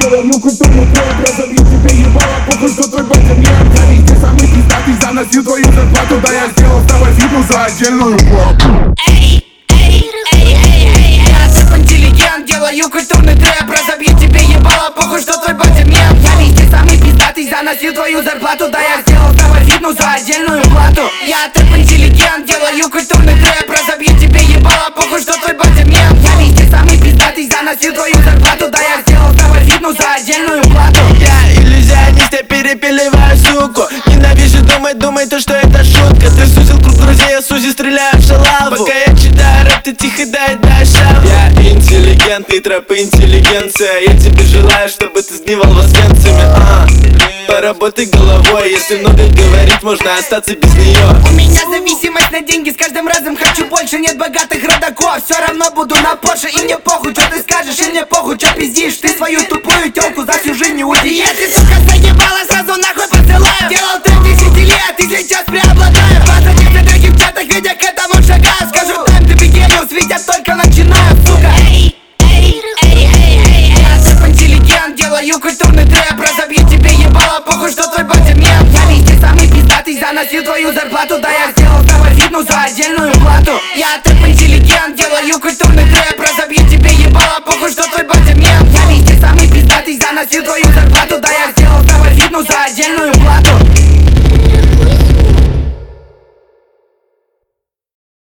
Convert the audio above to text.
делаю культурный трэп, разобью тебе ебало, похуй, что твой батя мне объявит. Ты самый пиздатый, заносил твою зарплату, да я сделал с тобой фитнес за отдельную плату. Я тип интеллигент, делаю культурный трэп, разобью тебе ебало, похуй, что твой батя мне объявит. Ты самый пиздатый, заносил твою зарплату, да я сделал с тобой фитнес за отдельную плату. Я тип интеллигент, делаю культурный трэп, разобью тебе ебало, похуй, что твой батя мне объявит. Ты самый пиздатый, заносил твою зарплату, да я сделал с тобой фитнес за отдельную плату. Я иллюзионист, я перепиливаю суку. Ненавижу думай, то, что это шутка. Ты сузил круг друзей, я сузи, стреляю в шалаву. Пока я читаю рэп, ты тихо дай шаву. Я интеллигентный трэп, интеллигенция. Я тебе желаю, чтобы ты сгнивал восвенцами. Поработай головой, если много говорить, можно остаться без нее. У меня зависимость на деньги, с каждым разом хочу больше. Нет богатых родаков, все равно буду на Порше. И мне похуй, что ты скажешь, и мне похуй, что пиздишь. Ты свою тупую тёлку за всю жизнь не удивишь. Если, сука, заебала, сразу нахуй посылаю. Делал трек 10 лет, и сейчас преобладаю. 20 треки в чатах, видя,